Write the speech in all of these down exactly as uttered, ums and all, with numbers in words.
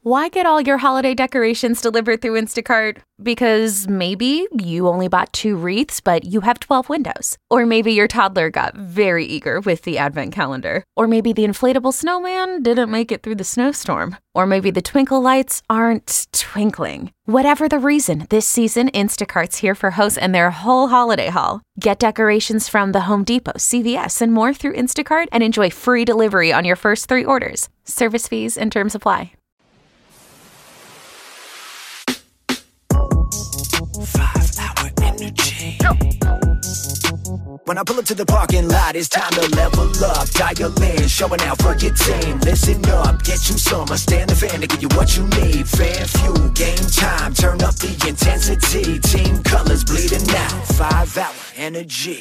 Why get all your holiday decorations delivered through Instacart? Because maybe you only bought two wreaths, but you have twelve windows. Or maybe your toddler got very eager with the advent calendar. Or maybe the inflatable snowman didn't make it through the snowstorm. Or maybe the twinkle lights aren't twinkling. Whatever the reason, this season, Instacart's here for hosts and their whole holiday haul. Get decorations from the Home Depot, C V S, and more through Instacart and enjoy free delivery on your first three orders. Service fees and terms apply. Five-hour energy. When I pull up to the parking lot, it's time to level up. Dial in, showing out for your team. Listen up, get you some. I stand the fan to give you what you need. Fan fuel, game time. Turn up the intensity. Team colors bleeding out. Five-hour energy.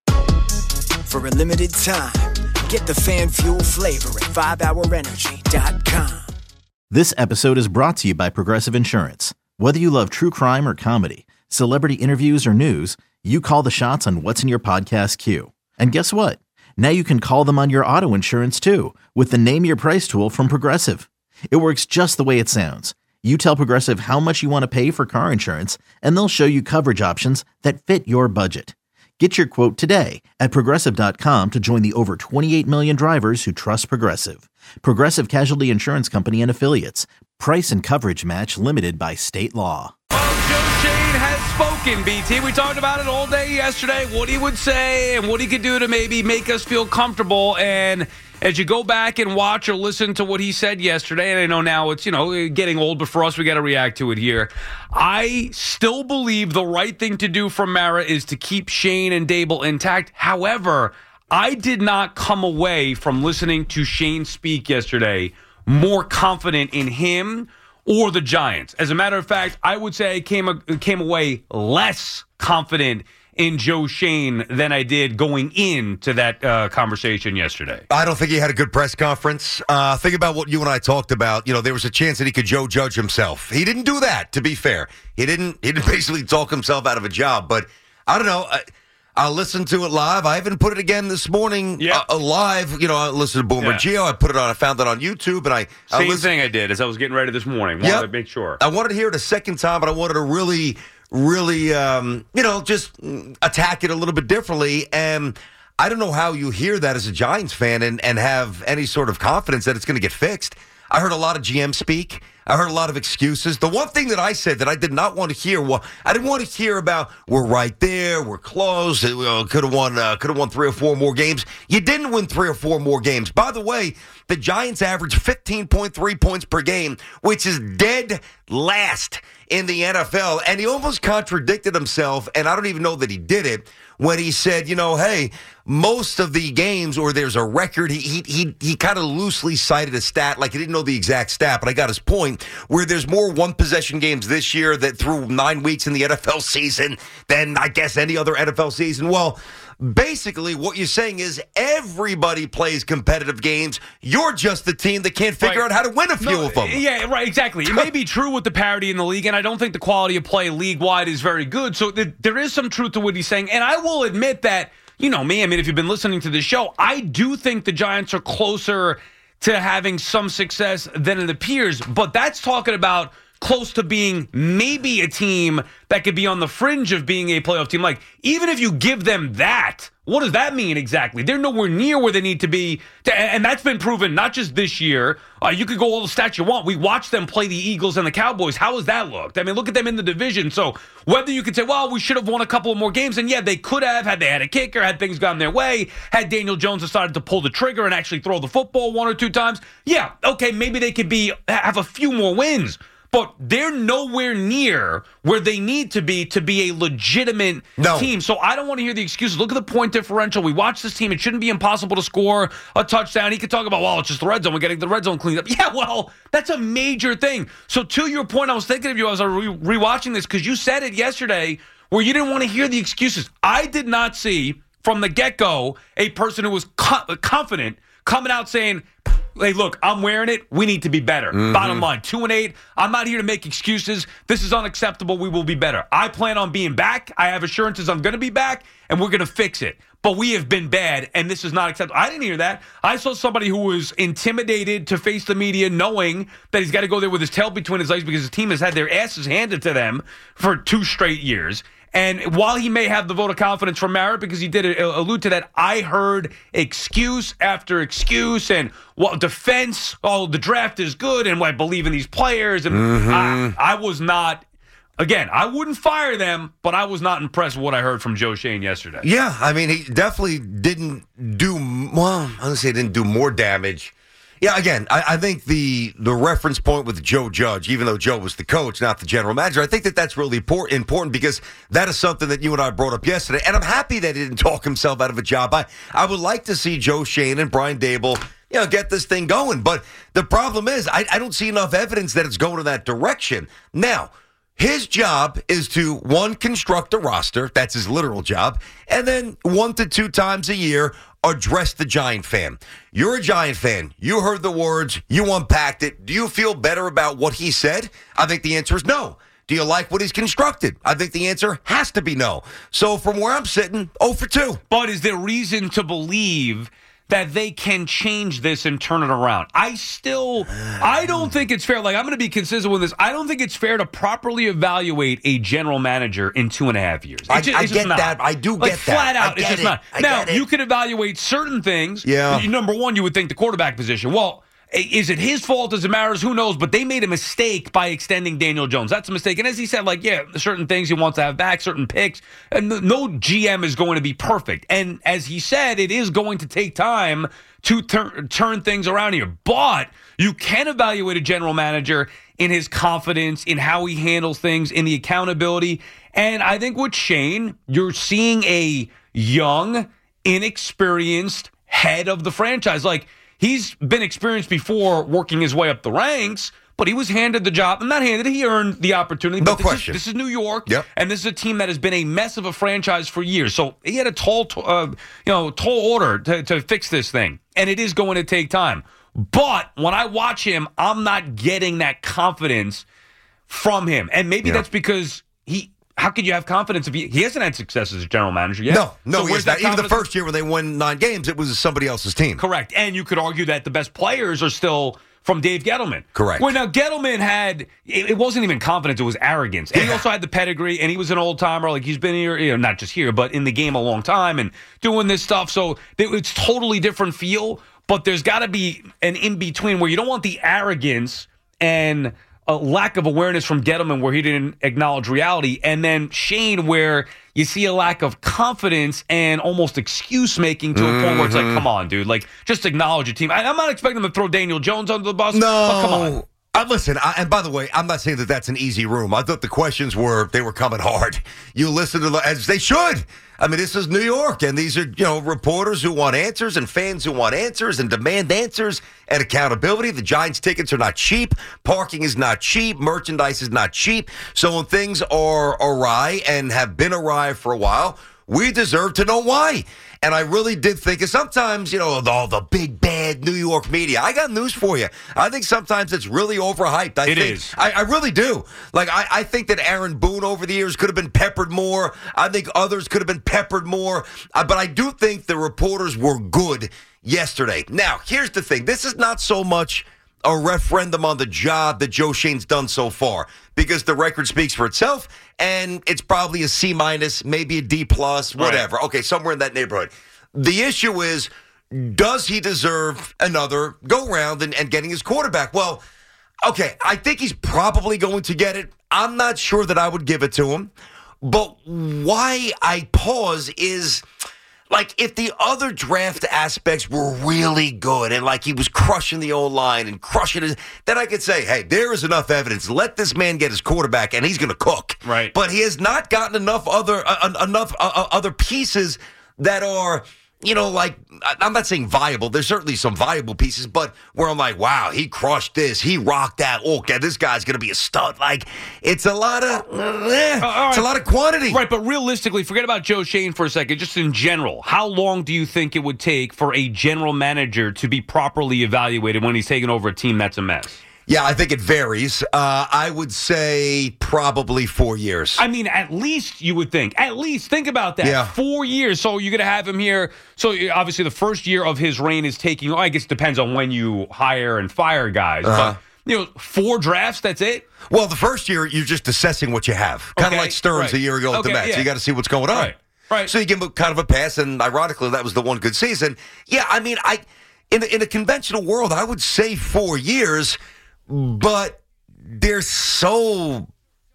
For a limited time, get the fan fuel flavor at five hour energy dot com. This episode is brought to you by Progressive Insurance. Whether you love true crime or comedy, celebrity interviews or news, you call the shots on what's in your podcast queue. And guess what? Now you can call them on your auto insurance too with the Name Your Price tool from Progressive. It works just the way it sounds. You tell Progressive how much you want to pay for car insurance, and they'll show you coverage options that fit your budget. Get your quote today at Progressive dot com to join the over twenty-eight million drivers who trust Progressive. Progressive Casualty Insurance Company and Affiliates. Price and coverage match limited by state law. Well, Joe Schoen has spoken, B T. We talked about it all day yesterday, what he would say and what he could do to maybe make us feel comfortable. And as you go back and watch or listen to what he said yesterday, and I know now it's, you know, getting old, but for us, we got to react to it here. I still believe the right thing to do for Mara is to keep Schoen and Daboll intact. However, I did not come away from listening to Schoen speak yesterday more confident in him or the Giants. As a matter of fact, I would say I came, came away less confident in Joe Schoen than I did going into that uh, conversation yesterday. I don't think he had a good press conference. Uh, think about what you and I talked about. You know, there was a chance that he could Joe Judge himself. He didn't do that, to be fair. He didn't He didn't basically talk himself out of a job. But I don't know. I, I'll listen to it live. I even put it again this morning yep. uh, live. You know, I listened to Boomer yeah. Geo. I put it on. I found it on YouTube. and I Same I listened, thing I did as I was getting ready this morning. Wanted yep. to make sure. I wanted to hear it a second time, but I wanted to really, really, um, you know, just attack it a little bit differently. And I don't know how you hear that as a Giants fan and, and have any sort of confidence that it's going to get fixed. I heard a lot of G M speak. I heard a lot of excuses. The one thing that I said that I did not want to hear, well, I didn't want to hear about we're right there, we're close, we uh, could have won, uh, could have won three or four more games. You didn't win three or four more games. By the way, the Giants average fifteen point three points per game, which is dead last in the N F L. And he almost contradicted himself, and I don't even know that he did it, when he said, you know, hey, most of the games, or there's a record, he he he, he kind of loosely cited a stat, like he didn't know the exact stat, but I got his point, where there's more one-possession games this year that through nine weeks in the N F L season than, I guess, any other N F L season. Well, basically what you're saying is everybody plays competitive games. You're just the team that can't figure right. out how to win a few no, of them. Yeah, right, exactly. It may be true with the parity in the league, and I don't think the quality of play league-wide is very good. So th- there is some truth to what he's saying. And I will admit that, you know me, I mean, if you've been listening to this show, I do think the Giants are closer to having some success than it appears. But that's talking about close to being maybe a team that could be on the fringe of being a playoff team. Like, even if you give them that, what does that mean exactly? They're nowhere near where they need to be. To, and that's been proven not just this year. Uh, you could go all the stats you want. We watched them play the Eagles and the Cowboys. How has that looked? I mean, look at them in the division. So whether you could say, well, we should have won a couple of more games. And yeah, they could have, had they had a kicker, had things gone their way, had Daniel Jones decided to pull the trigger and actually throw the football one or two times. Yeah, okay, maybe they could be have a few more wins. But they're nowhere near where they need to be to be a legitimate no. team. So I don't want to hear the excuses. Look at the point differential. We watch this team. It shouldn't be impossible to score a touchdown. He could talk about, well, it's just the red zone. We're getting the red zone cleaned up. Yeah, well, that's a major thing. So to your point, I was thinking of you as I was re- rewatching this because you said it yesterday where you didn't want to hear the excuses. I did not see from the get-go a person who was co- confident coming out saying, Hey, look, I'm wearing it. We need to be better. Mm-hmm. Bottom line, two and eight. I'm not here to make excuses. This is unacceptable. We will be better. I plan on being back. I have assurances I'm going to be back, and we're going to fix it. But we have been bad, and this is not acceptable. I didn't hear that. I saw somebody who was intimidated to face the media, knowing that he's got to go there with his tail between his legs because his team has had their asses handed to them for two straight years. And while he may have the vote of confidence from Merritt, because he did allude to that, I heard excuse after excuse and well, defense. Oh, the draft is good, and I believe in these players. And mm-hmm. I, I was not. Again, I wouldn't fire them, but I was not impressed with what I heard from Joe Schoen yesterday. Yeah, I mean, he definitely didn't do, well, I'm going to say didn't do more damage. Yeah, again, I, I think the the reference point with Joe Judge, even though Joe was the coach, not the general manager, I think that that's really important, important because that is something that you and I brought up yesterday, and I'm happy that he didn't talk himself out of a job. I, I would like to see Joe Schoen and Brian Daboll, you know, get this thing going, but the problem is I, I don't see enough evidence that it's going in that direction. Now, his job is to, one, construct a roster. That's his literal job. And then one to two times a year, address the Giant fan. You're a Giant fan. You heard the words. You unpacked it. Do you feel better about what he said? I think the answer is no. Do you like what he's constructed? I think the answer has to be no. So from where I'm sitting, oh for two. But is there reason to believe that they can change this and turn it around? I still, I don't think it's fair. Like, I'm going to be consistent with this. I don't think it's fair to properly evaluate a general manager in two and a half years. It's I, just, I it's get just that. I do like, get flat that. Flat out, it's just it. not. I now, get it. you can evaluate certain things. Yeah. Number one, you would think the quarterback position. Well, is it his fault? Does it matter? Who knows? But they made a mistake by extending Daniel Jones. That's a mistake. And as he said, like, yeah, certain things he wants to have back, certain picks. And no G M is going to be perfect. And as he said, it is going to take time to tur- turn things around here. But you can evaluate a general manager in his confidence, in how he handles things, in the accountability. And I think with Schoen, you're seeing a young, inexperienced head of the franchise. Like, he's been experienced before working his way up the ranks, but he was handed the job. And not handed, he earned the opportunity. No but this question. Is, this is New York, yep. And this is a team that has been a mess of a franchise for years. So he had a tall, uh, you know, tall order to, to fix this thing, and it is going to take time. But when I watch him, I'm not getting that confidence from him, and maybe yeah. that's because he. How could you have confidence if he, he hasn't had success as a general manager yet? No, no, so he has not. Even the first year when they won nine games, it was somebody else's team. Correct. And you could argue that the best players are still from Dave Gettleman. Correct. Well, now, Gettleman had, it, it wasn't even confidence, it was arrogance. And yeah. he also had the pedigree, and he was an old-timer. Like, he's been here, you know, not just here, but in the game a long time and doing this stuff. So it, it's totally different feel, but there's got to be an in-between where you don't want the arrogance and a lack of awareness from Gettleman where he didn't acknowledge reality, and then Schoen where you see a lack of confidence and almost excuse-making to mm-hmm. a point where it's like, come on, dude, like, just acknowledge your team. I, I'm not expecting them to throw Daniel Jones under the bus, no. but come on. Uh, listen, I, and by the way, I'm not saying that that's an easy room. I thought the questions were, they were coming hard. You listen to the, as they should. I mean, this is New York, and these are, you know, reporters who want answers and fans who want answers and demand answers and accountability. The Giants tickets are not cheap. Parking is not cheap. Merchandise is not cheap. So when things are awry and have been awry for a while, we deserve to know why. And I really did think, and sometimes, you know, all the big, bad New York media, I got news for you. I think sometimes it's really overhyped. I it think, is. I, I really do. Like, I, I think that Aaron Boone over the years could have been peppered more. I think others could have been peppered more. Uh, but I do think the reporters were good yesterday. Now, here's the thing. This is not so much a referendum on the job that Joe Schoen's done so far, because the record speaks for itself, and it's probably a C minus, maybe a D plus, whatever. Right. Okay, somewhere in that neighborhood. The issue is, does he deserve another go-round and, and getting his quarterback? Well, okay, I think he's probably going to get it. I'm not sure that I would give it to him. But why I pause is, like, if the other draft aspects were really good and, like, he was crushing the O-line and crushing his, then I could say, hey, there is enough evidence. Let this man get his quarterback, and he's going to cook. Right. But he has not gotten enough other uh, enough uh, other pieces that are you know, like, I'm not saying viable. There's certainly some viable pieces, but where I'm like, wow, he crushed this. He rocked that. Okay, this guy's going to be a stud. Like, it's a lot of, uh, eh, uh, it's right. a lot of quantity. Right, but realistically, forget about Joe Schoen for a second. Just in general, how long do you think it would take for a general manager to be properly evaluated when he's taking over a team that's a mess? Yeah, I think it varies. Uh, I would say probably four years. I mean, at least you would think. At least think about that. Yeah. Four years. So you're going to have him here. So obviously the first year of his reign is taking, I guess it depends on when you hire and fire guys. Uh-huh. But, you know, four drafts, that's it? Well, the first year, you're just assessing what you have. Kind of Okay, like Stearns right. a year ago with Okay, the Mets. yeah. You got to see what's going on. Right, right. So you give him kind of a pass, and ironically, that was the one good season. Yeah, I mean, I in, in a conventional world, I would say four years, but they're so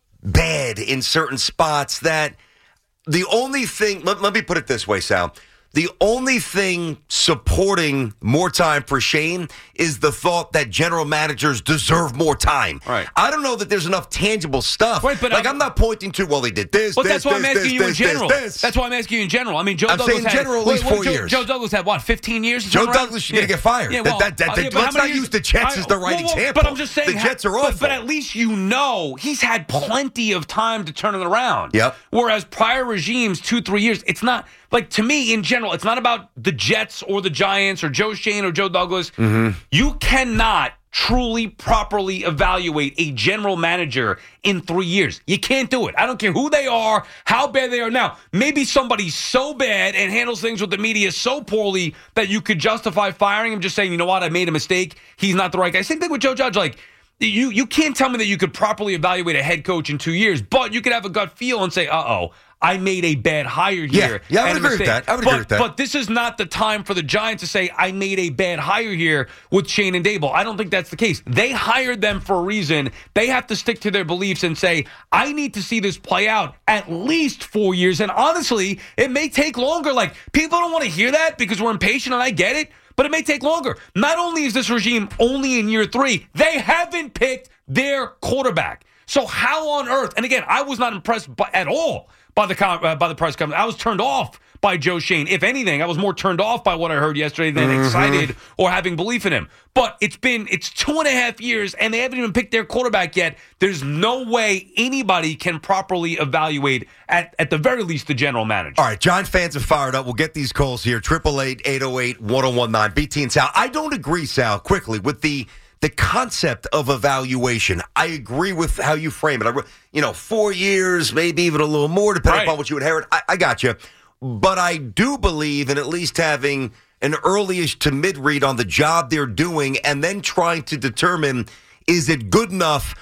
bad in certain spots that the only thing, let, let me put it this way, Sal. The only thing supporting more time for Schoen is the thought that general managers deserve more time. Right. I don't know that there's enough tangible stuff. Right, but like, I'm, I'm not pointing to, well, they did this, But this, that's why I'm this, asking this, you this, in general. this, this. That's why I'm asking you in general. I mean, Joe I'm Douglas saying had, general, at least wait, wait, four Joe, years. Joe Douglas had, what, fifteen years? Joe Right? Douglas, you're yeah. going to get fired. Yeah, well, that, that, that, uh, yeah, but how let's many not years- use the Jets I- as the right well, well, example. But I'm just saying, the Jets are but, awful. But at least you know he's had plenty of time to turn it around. Yep. Whereas prior regimes, two, three years, it's not, like, to me, in general, it's not about the Jets or the Giants or Joe Schoen or Joe Douglas. Mm-hmm. You cannot truly, properly evaluate a general manager in three years. You can't do it. I don't care who they are, how bad they are. Now, maybe somebody's so bad and handles things with the media so poorly that you could justify firing him, just saying, you know what, I made a mistake. He's not the right guy. Same thing with Joe Judge. Like, you, you can't tell me that you could properly evaluate a head coach in two years, but you could have a gut feel and say, uh-oh, I made a bad hire here. Yeah, yeah I would and a agree with mistake. that. I would but, agree with that. But this is not the time for the Giants to say, I made a bad hire here with Schoen and Dable. I don't think that's the case. They hired them for a reason. They have to stick to their beliefs and say, I need to see this play out at least four years. And honestly, it may take longer. Like, people don't want to hear that because we're impatient, and I get it, but it may take longer. Not only is this regime only in year three, they haven't picked their quarterback. So how on earth, and again, I was not impressed by, at all by the uh, by the press conference. I was turned off by Joe Schoen. If anything, I was more turned off by what I heard yesterday than mm-hmm. excited or having belief in him. But it's been, it's two and a half years, and they haven't even picked their quarterback yet. There's no way anybody can properly evaluate, at, at the very least, the general manager. All right, Giants fans are fired up. We'll get these calls here. triple eight, eight oh eight, one oh one nine. B T and Sal. I don't agree, Sal, quickly, with the the concept of evaluation. I agree with how you frame it. I, you know, four years, maybe even a little more, depending right. upon what you inherit. I, I got you. But I do believe in at least having an early-ish to mid-read on the job they're doing and then trying to determine, is it good enough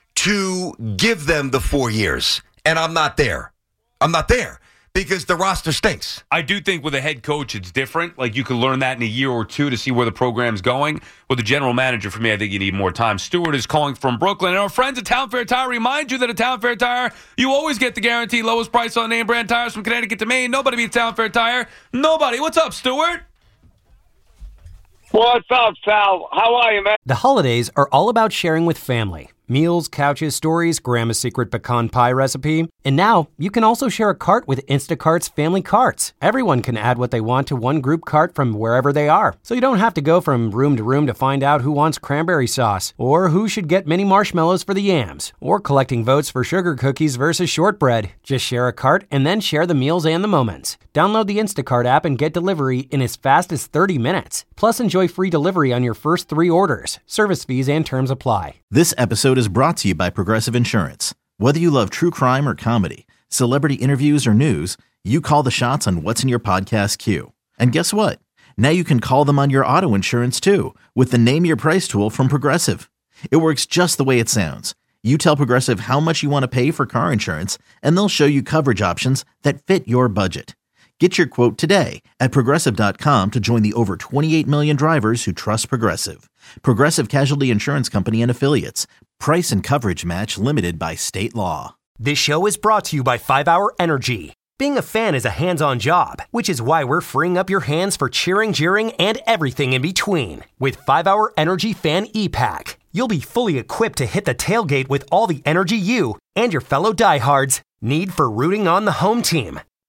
to give them the four years? And I'm not there. I'm not there. Because the roster stinks. I do think with a head coach, it's different. Like, you can learn that in a year or two to see where the program's going. With the general manager, for me, I think you need more time. Stewart is calling from Brooklyn. And our friends at Town Fair Tire remind you that at Town Fair Tire, you always get the guaranteed lowest price on name brand tires from Connecticut to Maine. Nobody beats Town Fair Tire. Nobody. What's up, Stewart? What's up, Sal? How are you, man? The holidays are all about sharing with family. Meals, couches, stories, Grandma's secret pecan pie recipe. And now, you can also share a cart with Instacart's Family Carts. Everyone can add what they want to one group cart from wherever they are. So you don't have to go from room to room to find out who wants cranberry sauce, or who should get mini marshmallows for the yams, or collecting votes for sugar cookies versus shortbread. Just share a cart and then share the meals and the moments. Download the Instacart app and get delivery in as fast as thirty minutes. Plus, enjoy free delivery on your first three orders. Service fees and terms apply. This episode is brought to you by Progressive Insurance. Whether you love true crime or comedy, celebrity interviews or news, you call the shots on what's in your podcast queue. And guess what? Now you can call them on your auto insurance too with the Name Your Price tool from Progressive. It works just the way it sounds. You tell Progressive how much you want to pay for car insurance, and they'll show you coverage options that fit your budget. Get your quote today at Progressive dot com to join the over twenty-eight million drivers who trust Progressive. Progressive Casualty Insurance Company and Affiliates. Price and coverage match limited by state law. This show is brought to you by five hour Energy. Being a fan is a hands-on job, which is why we're freeing up your hands for cheering, jeering, and everything in between. With five hour Energy Fan E-Pack, you'll be fully equipped to hit the tailgate with all the energy you and your fellow diehards need for rooting on the home team.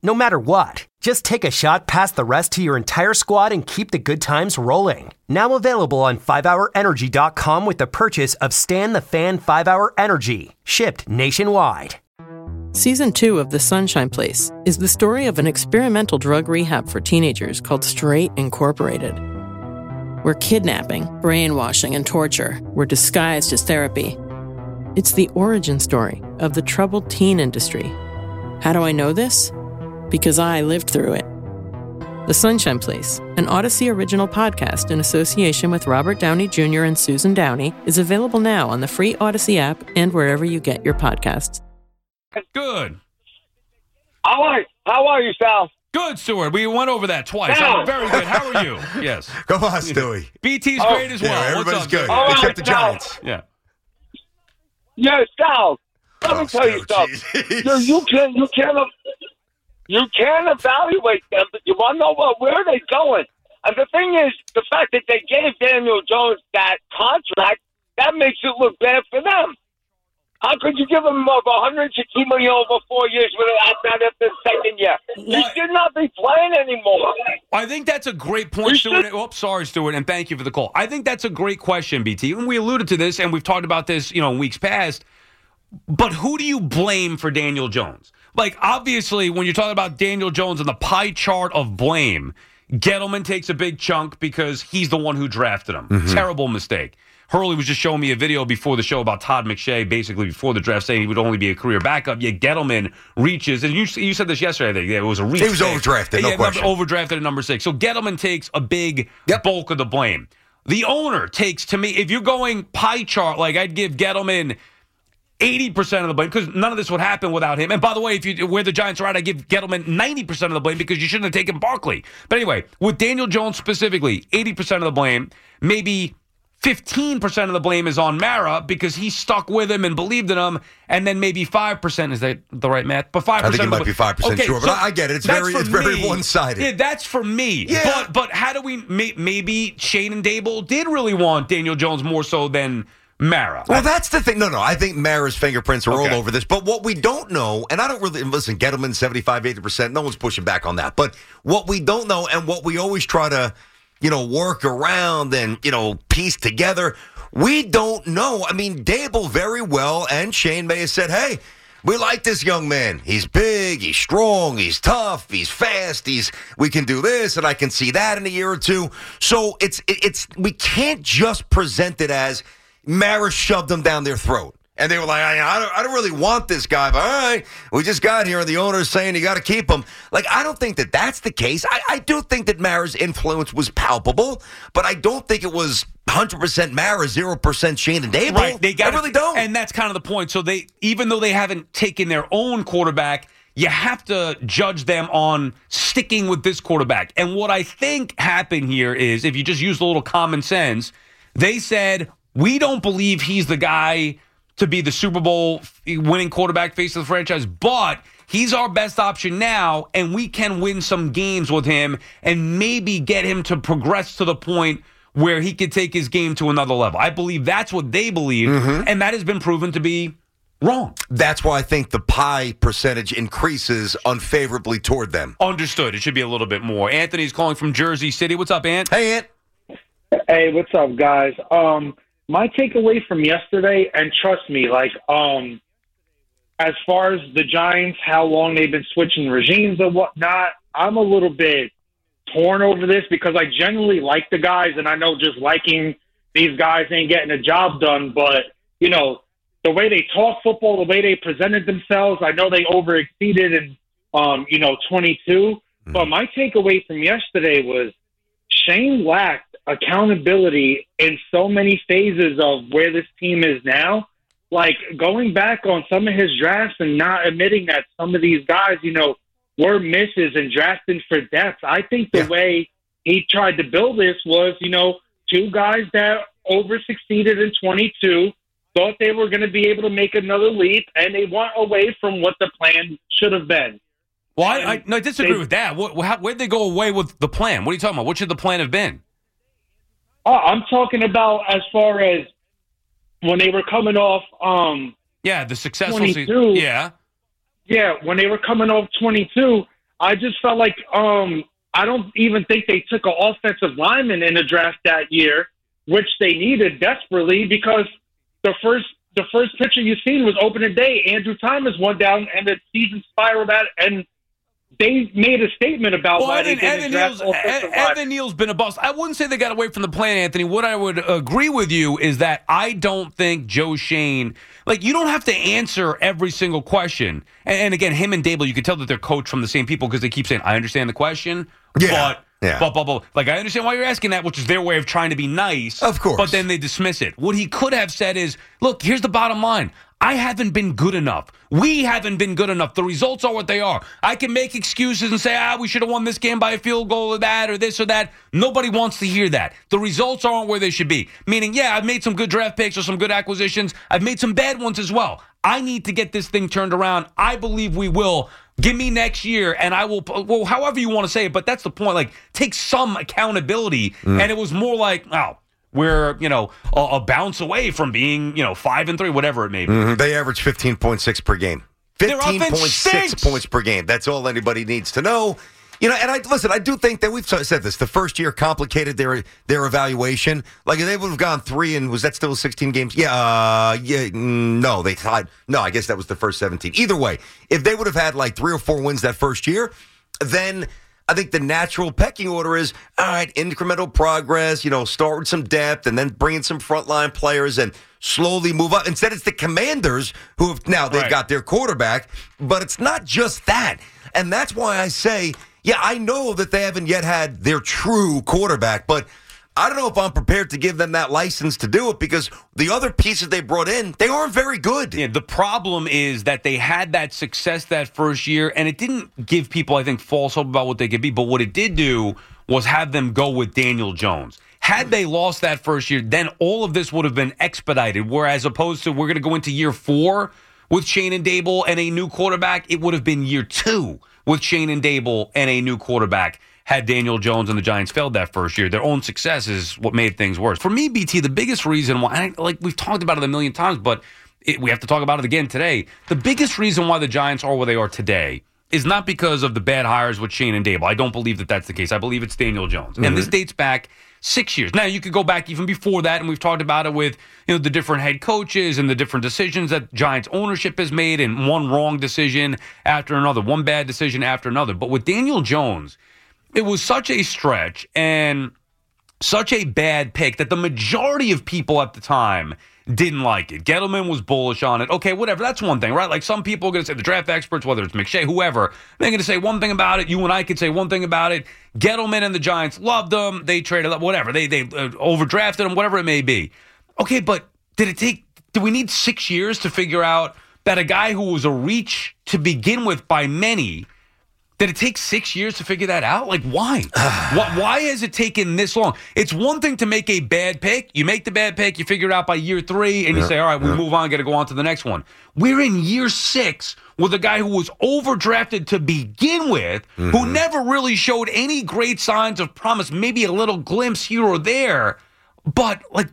no matter what. Just take a shot past the rest to your entire squad and keep the good times rolling. Now available on five hour energy dot com with the purchase of Stan the Fan five hour Energy. Shipped nationwide. Season two of The Sunshine Place is the story of an experimental drug rehab for teenagers called Straight Incorporated, where kidnapping, brainwashing, and torture were disguised as therapy. It's the origin story of the troubled teen industry. How do I know this? Because I lived through it. The Sunshine Place, an Odyssey original podcast in association with Robert Downey Junior and Susan Downey, is available now on the free Odyssey app and wherever you get your podcasts. Good. How are, how are you, Sal? Good, Stuart. We went over that twice. Sal. I'm very good. How are you? Yes. Go on, Stewie. B T's Oh, great as Yeah, well. What's everybody's up, good, Stuart? All except right, the Sal. Giants. Yeah. Yeah, Sal. Let Oh, me tell you Stu, something. jeez. You, you can't, you can't, you can't evaluate them, but you want to know what, where are they going? And the thing is, the fact that they gave Daniel Jones that contract, that makes it look bad for them. How could you give him over one hundred sixty million dollars over four years without that at the second year? He What? should not be playing anymore. I think that's a great point, We Stuart. should- Oh, sorry, Stuart, and thank you for the call. I think that's a great question, B T. And we alluded to this, and we've talked about this, you know, in weeks past. But who do you blame for Daniel Jones? Like, obviously, when you're talking about Daniel Jones and the pie chart of blame, Gettleman takes a big chunk because he's the one who drafted him. Mm-hmm. Terrible mistake. Hurley was just showing me a video before the show about Todd McShay, basically before the draft, saying he would only be a career backup. Yet Gettleman reaches, and you, you said this yesterday, I think, yeah, it was a reach. He was pick. overdrafted, no yeah, question. Overdrafted at number six. So Gettleman takes a big Yep. bulk of the blame. The owner takes, to me, if you're going pie chart, like I'd give Gettleman eighty percent of the blame because none of this would happen without him. And by the way, if you where the Giants are at, I give Gettleman ninety percent of the blame because you shouldn't have taken Barkley. But anyway, with Daniel Jones specifically, eighty percent of the blame, maybe fifteen percent of the blame is on Mara because he stuck with him and believed in him, and then maybe five percent, is that the right math? But five I percent think it might be five percent okay, sure, but so I get it. It's that's very for it's very me. one-sided. Yeah, that's for me. Yeah. But but how do we may, maybe Shane and Dable did really want Daniel Jones more so than Mara? Well, that's the thing. No, no, I think Mara's fingerprints are all Okay. over this. But what we don't know, and I don't really, listen, Gettleman, seventy-five, eighty percent, no one's pushing back on that. But what we don't know and what we always try to, you know, work around and, you know, piece together, we don't know. I mean, Dable very well and Shane may have said, hey, we like this young man. He's big, he's strong, he's tough, he's fast, he's we can do this and I can see that in a year or two. So it's it, it's we can't just present it as Mara shoved them down their throat. And they were like, I, I, don't, I don't really want this guy, but all right, we just got here and the owner's saying you got to keep him. Like, I don't think that that's the case. I, I do think that Mara's influence was palpable, but I don't think it was one hundred percent Mara, zero percent Shane and Dable. Right, they got I really don't. And that's kind of the point. So they, even though they haven't taken their own quarterback, you have to judge them on sticking with this quarterback. And what I think happened here is, if you just use a little common sense, they said, we don't believe he's the guy to be the Super Bowl winning quarterback face of the franchise, but he's our best option now, and we can win some games with him and maybe get him to progress to the point where he could take his game to another level. I believe that's what they believe, Mm-hmm. and that has been proven to be wrong. That's why I think the pie percentage increases unfavorably toward them. Understood. It should be a little bit more. Anthony's calling from Jersey City. What's up, Ant? Hey, Ant. Hey, what's up, guys? Um, my takeaway from yesterday, and trust me, like, um, as far as the Giants, how long they've been switching regimes and whatnot, I'm a little bit torn over this because I generally like the guys, and I know just liking these guys ain't getting a job done, but, you know, the way they talk football, the way they presented themselves, I know they overexceeded in, um, you know, twenty-two, mm-hmm. But my takeaway from yesterday was Shane lacked accountability in so many phases of where this team is now. Like, going back on some of his drafts and not admitting that some of these guys, you know, were misses and drafting for depth. I think the Yeah. way he tried to build this was, you know, two guys that over-succeeded in twenty-two, thought they were going to be able to make another leap, and they went away from what the plan should have been. Well, I, I, no, I disagree They- with that. What, how, where'd they go away with the plan? What are you talking about? What should the plan have been? Oh, I'm talking about as far as when they were coming off um, Yeah, the successful twenty-two. season. Yeah. Yeah, when they were coming off twenty-two, I just felt like um, I don't even think they took an offensive lineman in the draft that year, which they needed desperately because the first the first picture you seen was opening day. Andrew Thomas went down and the season spiraled out, and they made a statement about well, why Evan, they didn't Evan draft Neal's, offensive Evan linemen. Neal's been a bust. I wouldn't say they got away from the plan, Anthony. What I would agree with you is that I don't think Joe Schoen, like, you don't have to answer every single question. And, and again, him and Dable, you can tell that they're coached from the same people because they keep saying, I understand the question, Yeah. but... Yeah. But, but, but, like, I understand why you're asking that, which is their way of trying to be nice. Of course. But then they dismiss it. What he could have said is, look, here's the bottom line. I haven't been good enough. We haven't been good enough. The results are what they are. I can make excuses and say, ah, we should have won this game by a field goal or that or this or that. Nobody wants to hear that. The results aren't where they should be. Meaning, yeah, I've made some good draft picks or some good acquisitions. I've made some bad ones as well. I need to get this thing turned around. I believe we will. Give me next year, and I will, well, however you want to say it, but that's the point. Like, take some accountability. Mm. And it was more like, oh, we're, you know, a, a bounce away from being, you know, five and three, whatever it may be. Mm-hmm. They average fifteen point six per game. fifteen point six points per game. That's all anybody needs to know. You know, and I listen, I do think that we've said this. The first year complicated their their evaluation. Like, if they would have gone three, and was that still sixteen games? Yeah, uh, yeah, no, they thought, no, I guess that was the first seventeen. Either way, if they would have had like three or four wins that first year, then I think the natural pecking order is, all right, incremental progress, you know, start with some depth and then bring in some frontline players and slowly move up. Instead, it's the Commanders who have, now they've Right. got their quarterback, but it's not just that. And that's why I say, yeah, I know that they haven't yet had their true quarterback, but I don't know if I'm prepared to give them that license to do it because the other pieces they brought in, they aren't very good. Yeah, the problem is that they had that success that first year, and it didn't give people, I think, false hope about what they could be. But what it did do was have them go with Daniel Jones. Had they lost that first year, then all of this would have been expedited, whereas opposed to we're going to go into year four with Shane and Dable and a new quarterback, it would have been year two with Shane and Dable and a new quarterback had Daniel Jones and the Giants failed that first year. Their own success is what made things worse. For me, B T, the biggest reason why, like we've talked about it a million times, but it, we have to talk about it again today. The biggest reason why the Giants are where they are today is not because of the bad hires with Shane and Dable. I don't believe that that's the case. I believe it's Daniel Jones. Mm-hmm. And this dates back six years. Now, you could go back even before that, and we've talked about it with, you know, the different head coaches and the different decisions that Giants ownership has made, and one wrong decision after another, one bad decision after another. But with Daniel Jones, it was such a stretch and such a bad pick that the majority of people at the time didn't like it. Gettleman was bullish on it. Okay, whatever. That's one thing, right? Like, some people are going to say, the draft experts, whether it's McShay, whoever, they're going to say one thing about it. You and I could say one thing about it. Gettleman and the Giants loved them. They traded up, whatever. They they uh, overdrafted him, whatever it may be. Okay, but did it take, did we need six years to figure out that a guy who was a reach to begin with by many, did it take six years to figure that out? Like, why? why? Why has it taken this long? It's one thing to make a bad pick. You make the bad pick, you figure it out by year three, and you yeah, say, all right, we yeah. move on, got to go on to the next one. We're in year six with a guy who was overdrafted to begin with, mm-hmm. who never really showed any great signs of promise, maybe a little glimpse here or there. But, like,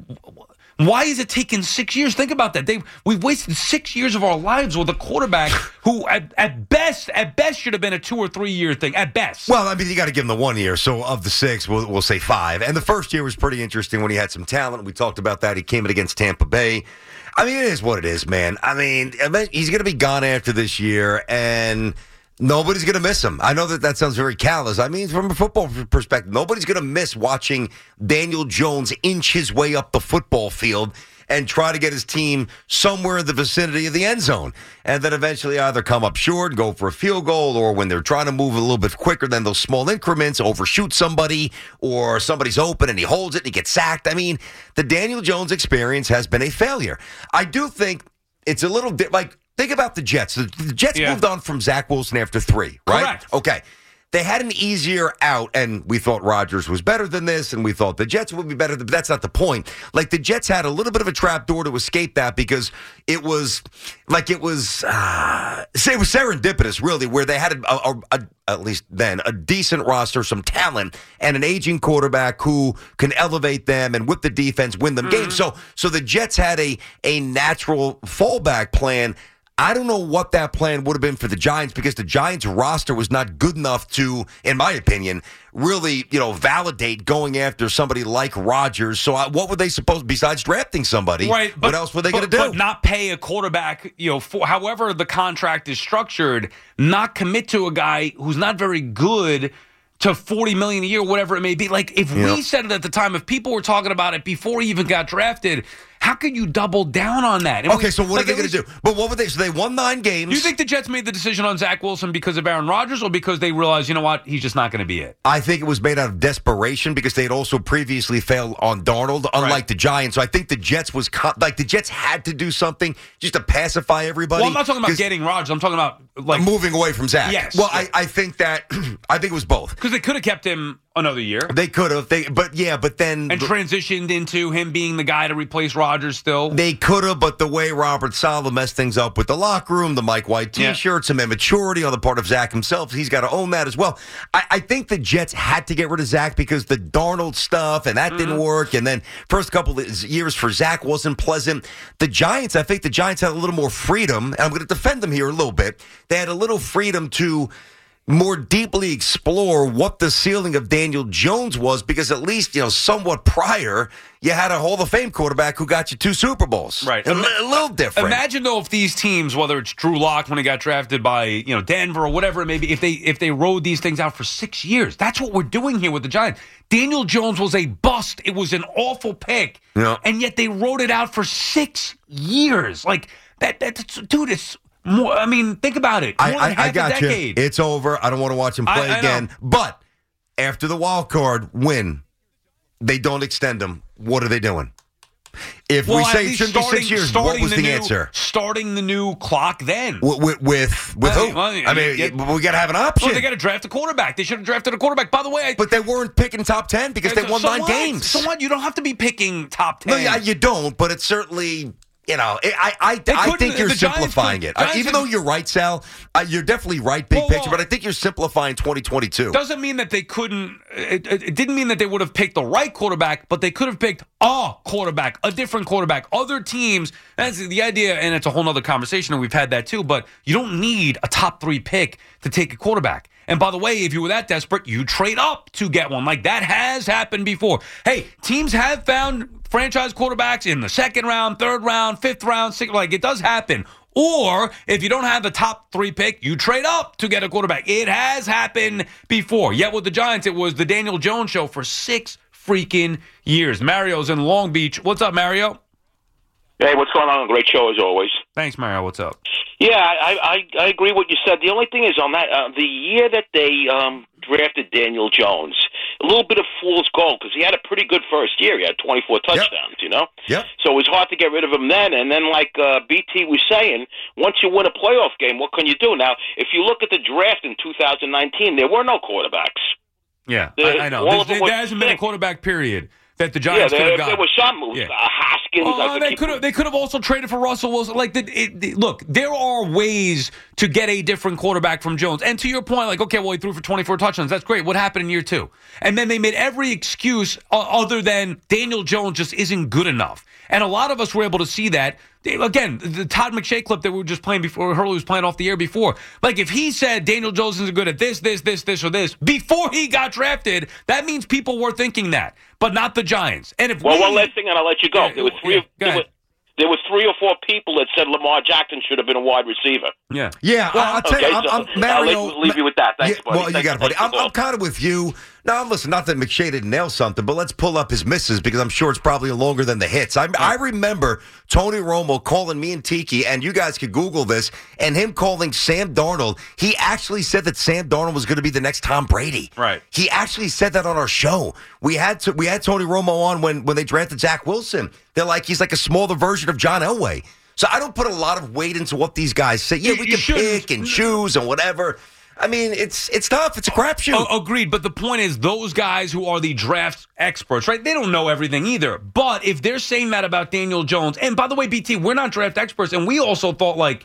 why is it taking six years? Think about that. They We've wasted six years of our lives with a quarterback who, at, at best, at best should have been a two or three year thing. At best. Well, I mean, you got to give him the one year. So of the six, we'll, we'll say five. And the first year was pretty interesting when he had some talent. We talked about that. He came in against Tampa Bay. I mean, it is what it is, man. I mean, he's going to be gone after this year, and nobody's going to miss him. I know that that sounds very callous. I mean, from a football perspective, nobody's going to miss watching Daniel Jones inch his way up the football field and try to get his team somewhere in the vicinity of the end zone. And then eventually either come up short, go for a field goal, or when they're trying to move a little bit quicker than those small increments, overshoot somebody, or somebody's open and he holds it and he gets sacked. I mean, the Daniel Jones experience has been a failure. I do think it's a little di- like, think about the Jets. The, the Jets yeah. moved on from Zach Wilson after three, right? Correct. Okay. They had an easier out, and we thought Rodgers was better than this, and we thought the Jets would be better, but that's not the point. Like, the Jets had a little bit of a trap door to escape that because it was, like, it was, uh, it was serendipitous, really, where they had, a, a, a, at least then, a decent roster, some talent, and an aging quarterback who can elevate them and with the defense win them mm-hmm. games. So, so the Jets had a a natural fallback plan. I don't know what that plan would have been for the Giants because the Giants roster was not good enough to, in my opinion, really, you know, validate going after somebody like Rodgers. So uh, what were they supposed, besides drafting somebody, right, but, what else were they going to but, do? But not pay a quarterback, you know, for however the contract is structured, not commit to a guy who's not very good to forty million dollars a year, whatever it may be. Like, if Yep. we said it at the time, if people were talking about it before he even got drafted, how could you double down on that? And Okay, we- so what like, are they at going to least- do? But what were they? So they won nine games. Do you think the Jets made the decision on Zach Wilson because of Aaron Rodgers or because they realized, you know what, he's just not going to be it? I think it was made out of desperation because they had also previously failed on Darnold, unlike Right. the Giants. So I think the Jets was co- like the Jets had to do something just to pacify everybody. Well, I'm not talking about 'cause- getting Rodgers. I'm talking about, like, moving away from Zach. Yes. Well, I, I think that I think it was both. because they could have kept him another year They could have. They, but yeah, but then and transitioned into him being the guy to replace Rodgers still. they could have. But the way Robert Saleh messed things up with the locker room, the Mike White Yeah. T-shirt, some immaturity on the part of Zach himself, he's got to own that as well. I, I think the Jets had to get rid of Zach because the Darnold stuff and that Mm-hmm. didn't work, and then first couple of years for Zach wasn't pleasant. The Giants, I think the Giants had a little more freedom, and I'm going to defend them here a little bit. They had a little freedom to more deeply explore what the ceiling of Daniel Jones was because at least, you know, somewhat prior, you had a Hall of Fame quarterback who got you two Super Bowls. Right. A, li- a little different. Imagine though if these teams, whether it's Drew Lock when he got drafted by you know Denver or whatever it may be, if they if they rode these things out for six years, that's what we're doing here with the Giants. Daniel Jones was a bust. It was an awful pick, Yeah. and yet they rode it out for six years. Like that, that's dude. It's more. I mean, think about it. More I, than I, half I a got you. decade. It's over. I don't want to watch him I- play I know. again. But after the wild card win, they don't extend him. What are they doing? If well, we at say it least shouldn't be starting, six years, what starting was the, new, answer? Starting the new clock then. With with, with, with Well, who? well, I mean, yeah. we got to have an option. Well, they got to draft a quarterback. They should have drafted a quarterback. By the way, I, but they weren't picking top ten because they so won nine what? games. So what? You don't have to be picking top ten. No, yeah, you don't, but it's certainly, you know, I I, They I couldn't- think you're the Giants simplifying could- it. I- Giants even could- though you're right, Sal, uh, you're definitely right, big Well, picture, well- but I think you're simplifying twenty twenty-two. Doesn't mean that they couldn't. It, it, it didn't mean that they would have picked the right quarterback, but they could have picked a quarterback, a different quarterback. Other teams, that's the idea, and it's a whole other conversation, and we've had that too, but you don't need a top three pick to take a quarterback. And by the way, if you were that desperate, you trade up to get one. Like that has happened before. Hey, teams have found franchise quarterbacks in the second round, third round, fifth round, sixth. Like it does happen. Or if you don't have the top three pick, you trade up to get a quarterback. It has happened before. Yet with the Giants, it was the Daniel Jones show for six freaking years. Mario's in Long Beach. What's up, Mario? Hey, what's going on? Great show as always. Thanks, Mario. What's up? Yeah, I I, I agree with what you said. The only thing is on that uh, the year that they um, drafted Daniel Jones, a little bit of fool's gold because he had a pretty good first year. He had twenty-four touchdowns, you know. Yep. So it was hard to get rid of him then. And then, like uh, B T was saying, once you win a playoff game, what can you do? Now, if you look at the draft in two thousand nineteen, there were no quarterbacks. Yeah, The- I, I know. all There, of them there were hasn't been a sick. quarterback period that the Yeah, Giants could there, have gotten. there was some moves. Yeah. Uh, Haskins. I Oh, could they keep- could have. They could have also traded for Russell Wilson. Like, the, it, the- look, there are ways to get a different quarterback from Jones. And to your point, like, okay, well, he threw for twenty-four touchdowns. That's great. What happened in year two? And then they made every excuse uh, other than Daniel Jones just isn't good enough. And a lot of us were able to see that. They- Again, the Todd McShay clip that we were just playing before, Hurley was playing off the air before. Like, if he said Daniel Jones isn't good at this, this, this, this, or this before he got drafted, that means people were thinking that, but not the Giants. And if Well, we, one last thing, and I'll let you go. Yeah, there were three. yeah, go there, ahead. were, there were three or four people that said Lamar Jackson should have been a wide receiver. yeah, Yeah, I- I'll tell Okay, you, I'm, so I'm, I'll Mario. leave, leave you with that. Thanks, Yeah, buddy. well, you Thanks- got it, buddy. thanks I'm, for the I'm kind of with you. Now, listen, not that McShay didn't nail something, but let's pull up his misses because I'm sure it's probably longer than the hits. I, I remember Tony Romo calling me and Tiki, and you guys could Google this, and him calling Sam Darnold. He actually said that Sam Darnold was going to be the next Tom Brady. Right. He actually said that on our show. We had to, we had Tony Romo on when, when they drafted Zach Wilson. They're like, he's like a smaller version of John Elway. So I don't put a lot of weight into what these guys say. Yeah, You- we you can shouldn't. pick and choose and whatever. I mean, it's it's tough. It's a crapshoot. Oh, agreed. But the point is, those guys who are the draft experts, right? They don't know everything either. But if they're saying that about Daniel Jones, and by the way, B T, we're not draft experts, and we also thought like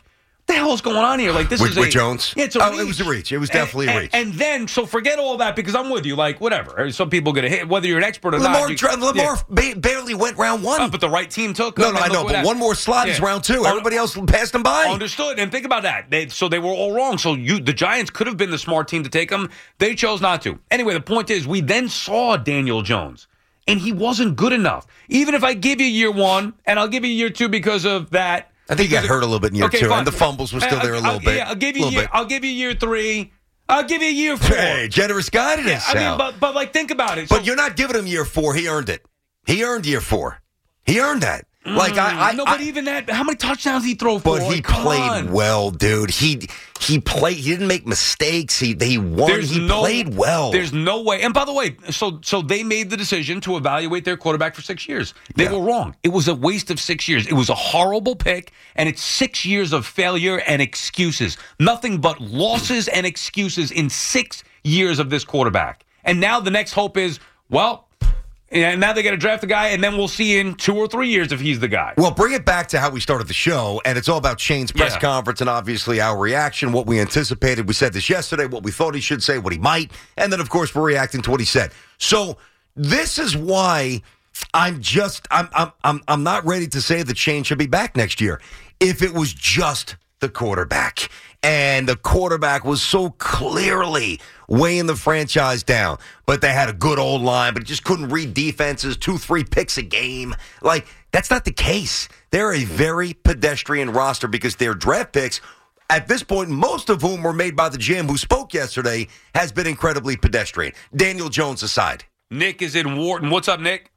the hell is going on here? Like this with, is a, with Jones. Yeah, it's a oh, reach. it was a reach. It was definitely and, a reach. And, and then, so forget all that because I'm with you. Like whatever. Some people going to hit whether you're an expert or Lamar, not. You, Dra- Lamar yeah. ba- barely went round one. Oh, but the right team took. No, him, no, I and know. look But what one more slot is yeah. round two. Everybody else passed them by. Understood. And think about that. They, so they were all wrong. So you, the Giants could have been the smart team to take him. They chose not to. Anyway, the point is, we then saw Daniel Jones, and he wasn't good enough. Even if I give you year one, and I'll give you year two because of that. I think he got hurt a little bit in year okay, two, fine. and the fumbles were still I'll, there a little I'll, bit. Yeah, I'll give you year. Bit. I'll give you year three. I'll give you year four. Hey, generous guy to this. Yeah, I mean, but but like think about it. But So, you're not giving him year four. He earned it. He earned year four. He earned that. Like I, I no, but I, even that. How many touchdowns did he throw for? But he Come played on. well, dude. He he played. He didn't make mistakes. He he won. There's he no, played well. There's no way. And by the way, so so they made the decision to evaluate their quarterback for six years. They Yeah. were wrong. It was a waste of six years. It was a horrible pick, and it's six years of failure and excuses. Nothing but losses and excuses in six years of this quarterback. And now the next hope is, well, and now they got to draft the guy, and then we'll see in two or three years if he's the guy. Well, bring it back to how we started the show, and it's all about Shane's press Yeah. conference and obviously our reaction, what we anticipated. We said this yesterday, what we thought he should say, what he might, and then, of course, we're reacting to what he said. So this is why I'm just I'm I'm I'm I'm not ready to say that Shane should be back next year. If it was just the quarterback, and the quarterback was so clearly weighing the franchise down, but they had a good old line, but just couldn't read defenses, two, three picks a game. Like, that's not the case. They're a very pedestrian roster because their draft picks, at this point, most of whom were made by the G M who spoke yesterday, has been incredibly pedestrian. Daniel Jones aside. Nick is in Wharton. What's up, Nick?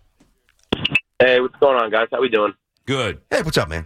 Hey, what's going on, guys? How we doing? Good. Hey, what's up, man?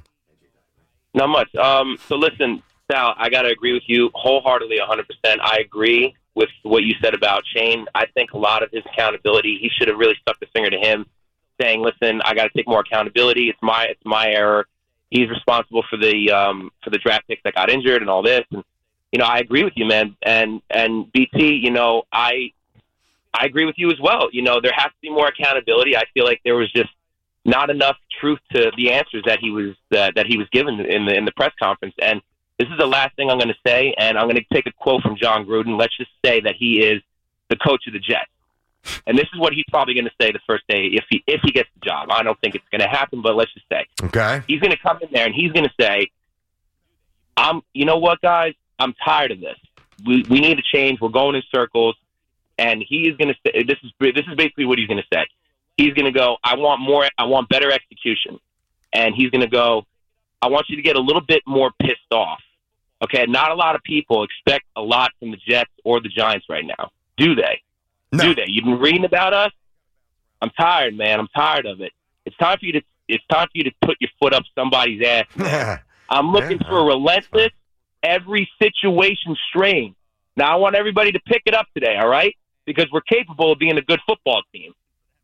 Not much. Um, so listen, Sal, I got to agree with you wholeheartedly, one hundred percent. I agree with what you said about Shane. I think a lot of his accountability, he should have really stuck the finger to him, saying, "Listen, I got to take more accountability. It's my it's my error. He's responsible for the um, for the draft picks that got injured and all this." And you know, I agree with you, man. And and B T, you know, I I agree with you as well. You know, there has to be more accountability. I feel like there was just not enough truth to the answers that he was uh, that he was given in the in the press conference. And this is the last thing I'm going to say, and I'm going to take a quote from John Gruden. Let's just say that he is the coach of the Jets, and this is what he's probably going to say the first day if he if he gets the job. I don't think it's going to happen, but let's just say Okay. he's going to come in there and he's going to say, "I'm, you know what, guys, I'm tired of this. We we need to change. We're going in circles." And he is going to say, "This is this is basically what he's going to say." He's going to go, I want more, I want better execution. And he's going to go, I want you to get a little bit more pissed off. Okay, not a lot of people expect a lot from the Jets or the Giants right now. Do they? No. Do they? You've been reading about us? I'm tired, man. I'm tired of it. It's time for you to it's time for you to put your foot up somebody's ass. I'm looking Yeah. for a relentless, every situation strain. Now I want everybody to pick it up today, all right? Because we're capable of being a good football team.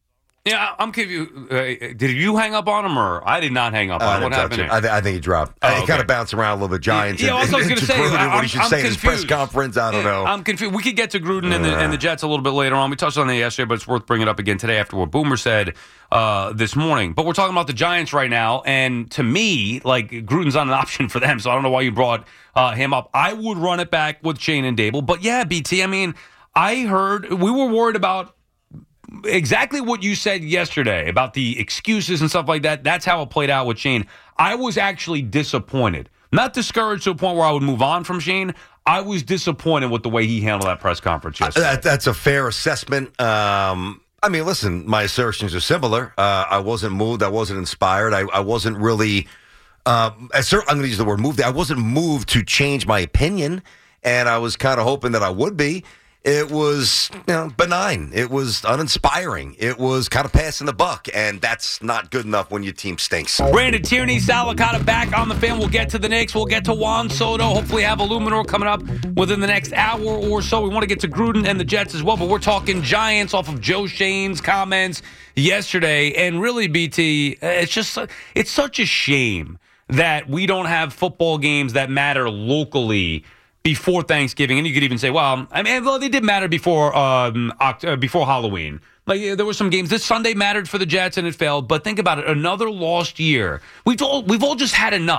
Yeah, I'm confused. Uh, did you hang up on him, or I did not hang up Uh, on him? What I, happened there? I, th- I think he dropped. Oh, Uh, he okay. kind of bounced around a little bit. Giants. Yeah, and, also I was and gonna to say, Gruden, I- what he should I'm say in his press confused. conference. I don't know. I'm confused. We could get to Gruden and the, and the Jets a little bit later on. We touched on it yesterday, but it's worth bringing up again today after what Boomer said uh, this morning. But we're talking about the Giants right now, and to me, like, Gruden's not an option for them, so I don't know why you brought uh, him up. I would run it back with Shane and Dable. But yeah, B T, I mean, I heard we were worried about exactly what you said yesterday about the excuses and stuff like that. That's how it played out with Shane. I was actually disappointed. Not discouraged to a point where I would move on from Shane. I was disappointed with the way he handled that press conference yesterday. That, that's a fair assessment. Um, I mean, listen, my assertions are similar. Uh, I wasn't moved. I wasn't inspired. I, I wasn't really, uh, I cer- I'm going to use the word moved. I wasn't moved to change my opinion, and I was kind of hoping that I would be. It was, you know, benign. It was uninspiring. It was kind of passing the buck, and that's not good enough when your team stinks. Brandon Tierney, Sal Licata back on the Fan. We'll get to the Knicks. We'll get to Juan Soto. Hopefully have Illuminor coming up within the next hour or so. We want to get to Gruden and the Jets as well, but we're talking Giants off of Joe Shane's comments yesterday. And really, B T, it's just, it's such a shame that we don't have football games that matter locally before Thanksgiving. And you could even say, well, I mean, well, they did matter before um, Oct- before Halloween. Like, there were some games. This Sunday mattered for the Jets, and it failed. But think about it. Another lost year. We've all, we've all just had enough.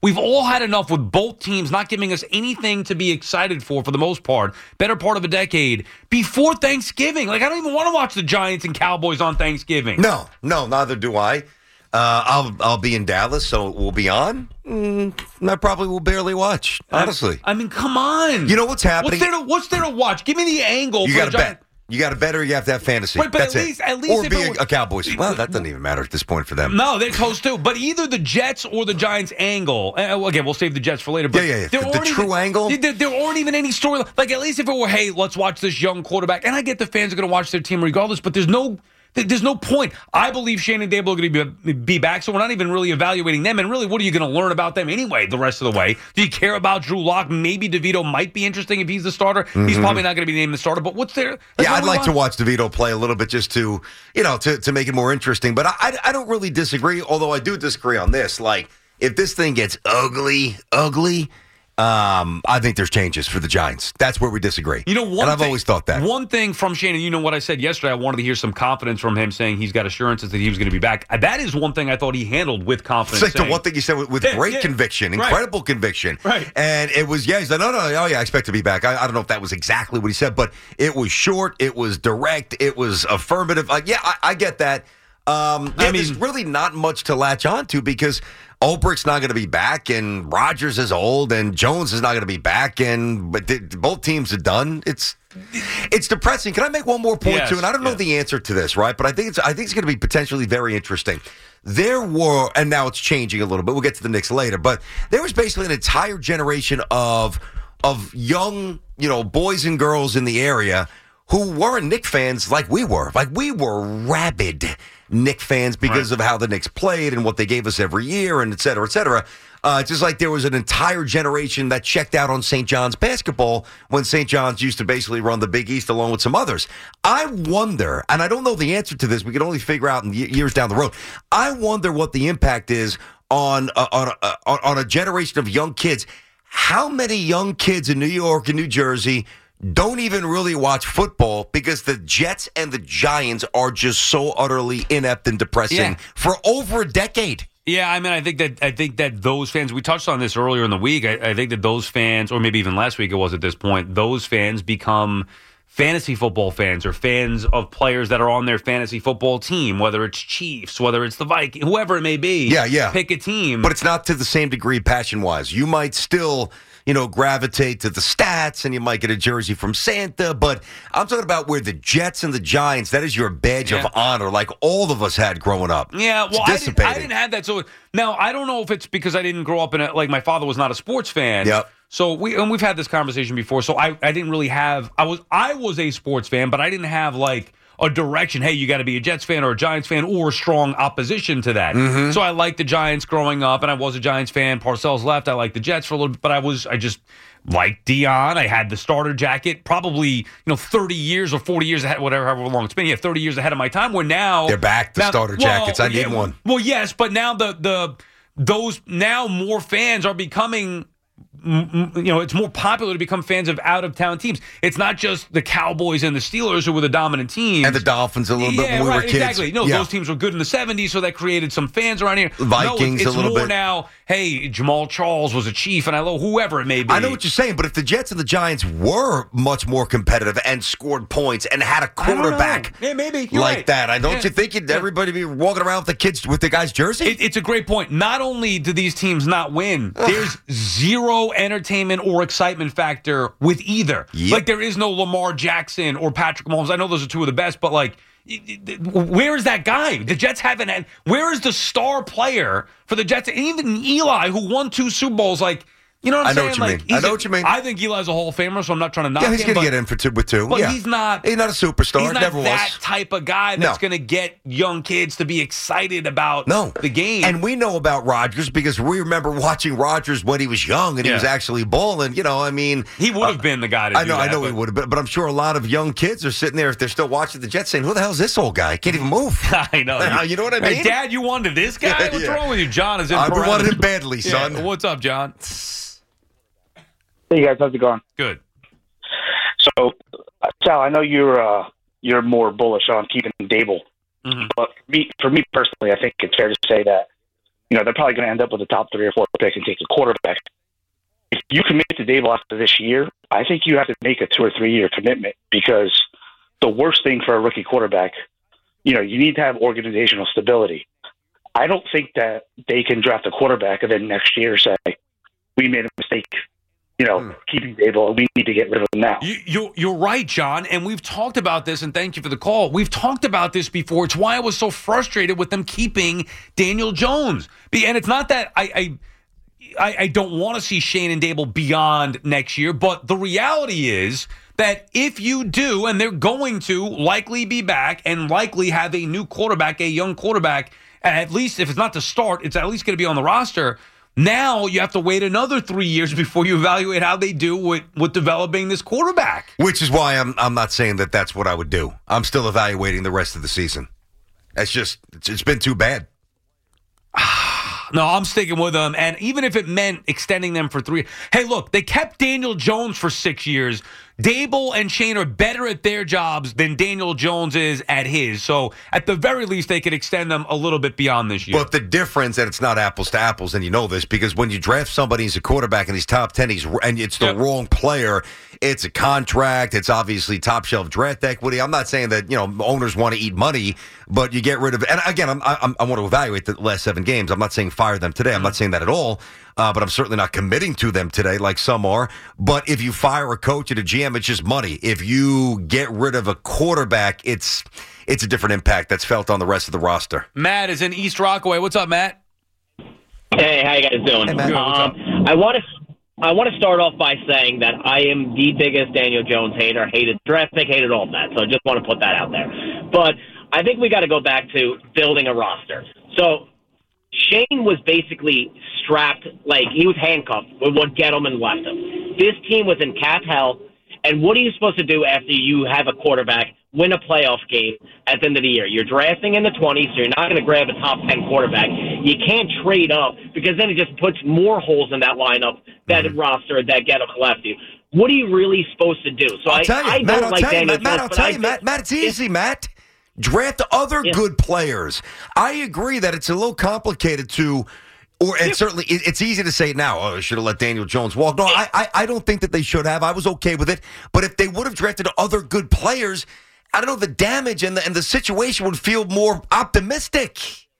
We've all had enough with both teams not giving us anything to be excited for, for the most part, better part of a decade, before Thanksgiving. Like, I don't even want to watch the Giants and Cowboys on Thanksgiving. No, no, neither do I. Uh, I'll I'll be in Dallas, so we'll be on. Mm, I probably will barely watch, honestly. I, I mean, come on. You know what's happening? What's there to, what's there to watch? Give me the angle. You got to bet. You got to bet or you have to have fantasy. Right, but That's at least, it. at least or if be it a, was, a Cowboys. Well, that doesn't even matter at this point for them. No, they're close too. But either the Jets or the Giants angle. Uh, again, we'll save the Jets for later. But yeah, yeah, yeah. There The, aren't the true even, angle. There, there aren't even any story. Like, at least if it were, hey, let's watch this young quarterback. And I get the fans are going to watch their team regardless, but there's no. There's no point. I believe Shane and Dable are going to be, be back, so we're not even really evaluating them. And really, what are you going to learn about them anyway the rest of the way? Do you care about Drew Lock? Maybe DeVito might be interesting if he's the starter. Mm-hmm. He's probably not going to be named the starter, but what's there? Yeah, I'd like to watch DeVito play a little bit just to, you know, to, to make it more interesting. But I, I, I don't really disagree, although I do disagree on this. Like, if this thing gets ugly, ugly, Um, I think there's changes for the Giants. That's where we disagree. You know, one and I've thing, always thought that. One thing from Shannon, you know what I said yesterday, I wanted to hear some confidence from him saying he's got assurances that he was going to be back. That is one thing I thought he handled with confidence. It's like saying, the one thing you said with, with yeah, great yeah, conviction, right. incredible conviction. Right. And it was, yeah, he's like, no, no, oh, yeah, I expect to be back. I, I don't know if that was exactly what he said, but it was short, it was direct, it was affirmative. Like, yeah, I, I get that. Um, yeah, I mean, there's really not much to latch on to because Ulbricht's not going to be back, and Rodgers is old, and Jones is not going to be back, and but th- both teams are done. It's it's depressing. Can I make one more point yes, too? And I don't yes. know the answer to this, right? But I think it's I think it's going to be potentially very interesting. There were, and now it's changing a little bit. We'll get to the Knicks later, but there was basically an entire generation of of young, you know, boys and girls in the area who weren't Knicks fans like we were. Like we were rabid Knicks fans because right. of how the Knicks played and what they gave us every year and et cetera, et cetera. Uh, just like there was an entire generation that checked out on Saint John's basketball when Saint John's used to basically run the Big East along with some others. I wonder, and I don't know the answer to this, we can only figure out in years down the road. I wonder what the impact is on, uh, on, uh, on a generation of young kids. How many young kids in New York and New Jersey don't even really watch football because the Jets and the Giants are just so utterly inept and depressing yeah. for over a decade? Yeah, I mean, I think that I think that those fans. We touched on this earlier in the week. I, I think that those fans, or maybe even last week it was at this point, those fans become fantasy football fans or fans of players that are on their fantasy football team, whether it's Chiefs, whether it's the Vikings, whoever it may be. Yeah, yeah. Pick a team, but it's not to the same degree passion-wise. You might still, you know, gravitate to the stats, and you might get a jersey from Santa, but I'm talking about where the Jets and the Giants, that is your badge yeah. of honor, like all of us had growing up. Yeah, well, I didn't, I didn't have that. So now, I don't know if it's because I didn't grow up in a, like, my father was not a sports fan. Yep. So we, and we've had this conversation before, so I, I didn't really have, I was, I was a sports fan, but I didn't have, like, a direction, hey, you got to be a Jets fan or a Giants fan or strong opposition to that. Mm-hmm. So I liked the Giants growing up, and I was a Giants fan. Parcells left. I liked the Jets for a little bit, but I was, I just liked Dion. I had the starter jacket probably, you know, thirty years or forty years ahead, whatever, however long it's been. Yeah, thirty years ahead of my time, where now. They're back, the now, starter well, jackets. I need yeah, one. Well, yes, but now the, the, those, now more fans are becoming, you know, it's more popular to become fans of out-of-town teams. It's not just the Cowboys and the Steelers who were the dominant teams. And the Dolphins a little yeah, bit when we right, were kids. Exactly. No, yeah. those teams were good in the seventies, so that created some fans around here. Vikings no, it's a little more bit. now, hey, Jamal Charles was a Chief, and I love whoever it may be. I know what you're saying, but if the Jets and the Giants were much more competitive and scored points and had a quarterback yeah, maybe. like right. that, I don't yeah. you think you'd, everybody be walking around with the kids with the guy's jersey? It, it's a great point. Not only do these teams not win, there's zero entertainment or excitement factor with either. Yep. Like, there is no Lamar Jackson or Patrick Mahomes. I know those are two of the best, but, like, where is that guy? The Jets haven't had. Where is the star player for the Jets? And even Eli, who won two Super Bowls, like, you know what I'm I know saying? what you like, mean. I know a, what you mean. I think Eli's a Hall of Famer, so I'm not trying to knock him. Yeah, he's going to get in for two with two. But yeah. he's not. He's not a superstar. He's not Never that was. type of guy that's No. going to get young kids to be excited about no. the game. And we know about Rodgers because we remember watching Rodgers when he was young and yeah. he was actually balling. You know, I mean, he would have uh, been the guy to I do know, that, I know but, he would have been, but I'm sure a lot of young kids are sitting there if they're still watching the Jets saying, "Who the hell is this old guy? Can't even move." I know. You know what I mean? Hey, Dad, you wanted this guy? Yeah, What's yeah. wrong with you? John is in. I parentheses. wanted him badly, son. Yeah. What's up, John? Hey guys, how's it going? Good. So, uh, Sal, I know you're uh, you're more bullish on keeping Dable, mm-hmm. but me, for me personally, I think it's fair to say that you know, they're probably going to end up with a top three or four pick and take a quarterback. If you commit to Dable after this year, I think you have to make a two or three year commitment, because the worst thing for a rookie quarterback, you know, you need to have organizational stability. I don't think that they can draft a quarterback and then next year say, we made a mistake, you know, mm. keeping Dable, we need to get rid of him now. You, you're, you're right, John, and we've talked about this, and thank you for the call. We've talked about this before. It's why I was so frustrated with them keeping Daniel Jones. And it's not that I... I I, I don't want to see Shane and Dable beyond next year, but the reality is that if you do, and they're going to likely be back and likely have a new quarterback, a young quarterback, at least if it's not to start, it's at least going to be on the roster. Now you have to wait another three years before you evaluate how they do with, with developing this quarterback. Which is why I'm I'm not saying that that's what I would do. I'm still evaluating the rest of the season. It's just, it's, it's been too bad. No, I'm sticking with them. And even if it meant extending them for three. Hey, look, they kept Daniel Jones for six years. Dable and Shane are better at their jobs than Daniel Jones is at his. So at the very least, they could extend them a little bit beyond this year. But the difference, and it's not apples to apples, and you know this, because when you draft somebody as a quarterback and he's top ten, he's and it's the yep. wrong player, it's a contract, it's obviously top shelf draft equity. I'm not saying that, you know, owners want to eat money, but you get rid of, and again, I'm, I'm, I want to evaluate the last seven games. I'm not saying fire them today. I'm not saying that at all. Uh, but I'm certainly not committing to them today like some are. But if you fire a coach and a G M, it's just money. If you get rid of a quarterback, it's it's a different impact that's felt on the rest of the roster. Matt is in East Rockaway. What's up, Matt? Hey, how you guys doing? Hey, Matt. Good, what's up? Um, I want to I want to start off by saying that I am the biggest Daniel Jones hater. Hated draft pick, hated all of that. So I just want to put that out there. But I think we got to go back to building a roster. So Shane was basically strapped, like he was handcuffed with what Gettleman left him. This team was in cap hell, and what are you supposed to do after you have a quarterback win a playoff game at the end of the year? You're drafting in the twenties, so you're not going to grab a top ten quarterback. You can't trade up, because then it just puts more holes in that lineup, that mm-hmm. roster that Gettleman left you. What are you really supposed to do? So I'll I, tell you, I Matt, don't I'll like tell you, Daniel Matt, Matt, Jones, I'll but tell I you, Matt, Matt, it's easy, Matt. Draft other yeah. good players. I agree that it's a little complicated to, or and certainly it, it's easy to say now, oh, I should have let Daniel Jones walk. No, I, I I don't think that they should have. I was okay with it. But if they would have drafted other good players, I don't know, the damage and the, and the situation would feel more optimistic.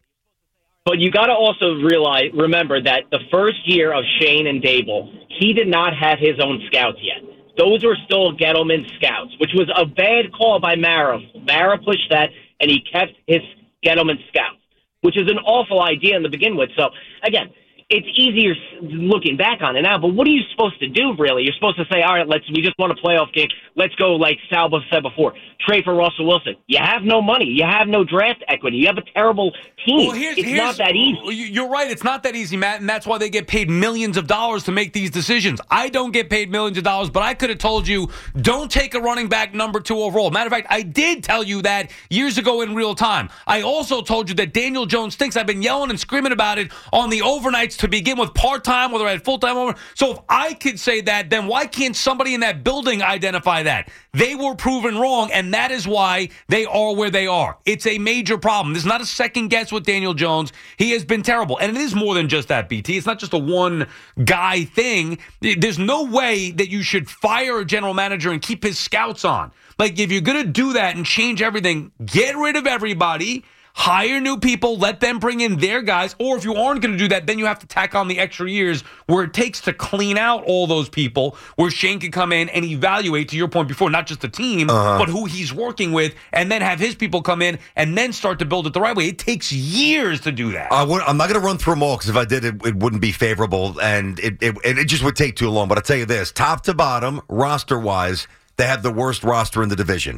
But you got to also realize, remember that the first year of Shane and Dable, he did not have his own scouts yet. Those were still Gettleman scouts, which was a bad call by Mara. Mara pushed that, and he kept his Gettleman scouts, which is an awful idea to begin with. So, again, it's easier looking back on it now, but what are you supposed to do, really? You're supposed to say, all right, let's we just won a playoff game. Let's go, like Salvo said before, trade for Russell Wilson. You have no money. You have no draft equity. You have a terrible team. Well, here's, it's here's, not that easy. You're right. It's not that easy, Matt, and that's why they get paid millions of dollars to make these decisions. I don't get paid millions of dollars, but I could have told you, don't take a running back number two overall. Matter of fact, I did tell you that years ago in real time. I also told you that Daniel Jones stinks. I've been yelling and screaming about it on the overnights to begin with, part-time, whether I had full-time over. So if I could say that, then why can't somebody in that building identify that? They were proven wrong, and that is why they are where they are. It's a major problem. There's not a second guess with Daniel Jones. He has been terrible. And it is more than just that, B T. It's not just a one-guy thing. There's no way that you should fire a general manager and keep his scouts on. Like, if you're going to do that and change everything, get rid of everybody, hire new people, let them bring in their guys, or if you aren't going to do that, then you have to tack on the extra years where it takes to clean out all those people, where Shane can come in and evaluate, to your point before, not just the team, uh-huh. but who he's working with, and then have his people come in and then start to build it the right way. It takes years to do that. I would, I'm not going to run through them all, because if I did, it, it wouldn't be favorable, and it, it, and it just would take too long. But I'll tell you this, top to bottom, roster-wise, they have the worst roster in the division.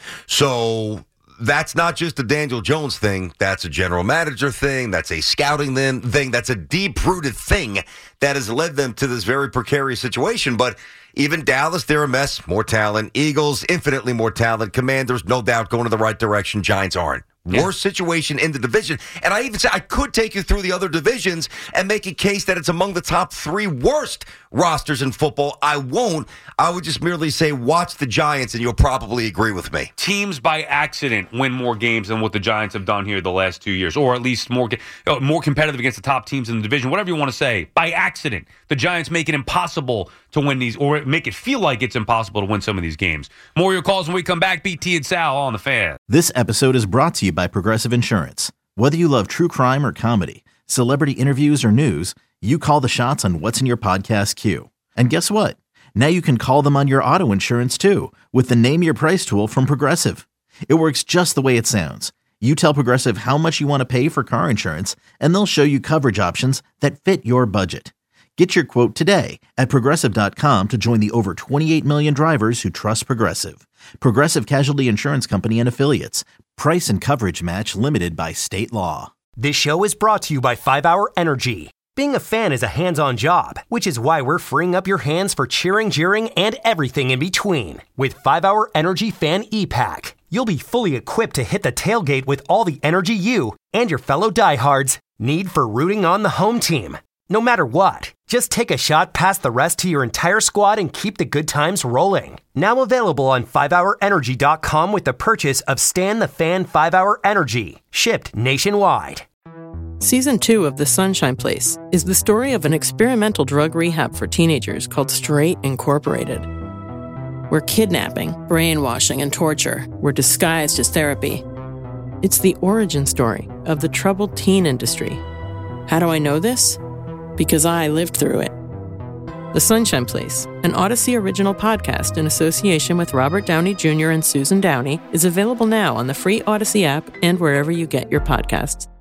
So that's not just a Daniel Jones thing. That's a general manager thing. That's a scouting thing. That's a deep-rooted thing that has led them to this very precarious situation. But even Dallas, they're a mess. More talent. Eagles, infinitely more talent. Commanders, no doubt, going in the right direction. Giants aren't. Yeah. Worst situation in the division. And I even say I could take you through the other divisions and make a case that it's among the top three worst rosters in football. I won't. I would just merely say watch the Giants and you'll probably agree with me. Teams by accident win more games than what the Giants have done here the last two years, or at least more, uh, more competitive against the top teams in the division, whatever you want to say. By accident, the Giants make it impossible to win these, or make it feel like it's impossible to win some of these games. More of your calls when we come back. B T and Sal on the Fan. This episode is brought to you by Progressive Insurance. Whether you love true crime or comedy, celebrity interviews or news, you call the shots on what's in your podcast queue. And guess what? Now you can call them on your auto insurance too with the Name Your Price tool from Progressive. It works just the way it sounds. You tell Progressive how much you want to pay for car insurance, and they'll show you coverage options that fit your budget. Get your quote today at Progressive dot com to join the over twenty-eight million drivers who trust Progressive. Progressive Casualty Insurance Company and Affiliates. Price and coverage match limited by state law. This show is brought to you by five hour Energy. Being a fan is a hands-on job, which is why we're freeing up your hands for cheering, jeering, and everything in between. With five hour Energy Fan E-Pack, you'll be fully equipped to hit the tailgate with all the energy you and your fellow diehards need for rooting on the home team. No matter what, just take a shot past the rest to your entire squad and keep the good times rolling. Now available on five hour energy dot com with the purchase of Stan the Fan five hour Energy, shipped nationwide. Season two of The Sunshine Place is the story of an experimental drug rehab for teenagers called Straight Incorporated, where kidnapping, brainwashing, and torture were disguised as therapy. It's the origin story of the troubled teen industry. How do I know this? Because I lived through it. The Sunshine Place, an Odyssey original podcast in association with Robert Downey Junior and Susan Downey, is available now on the free Odyssey app and wherever you get your podcasts.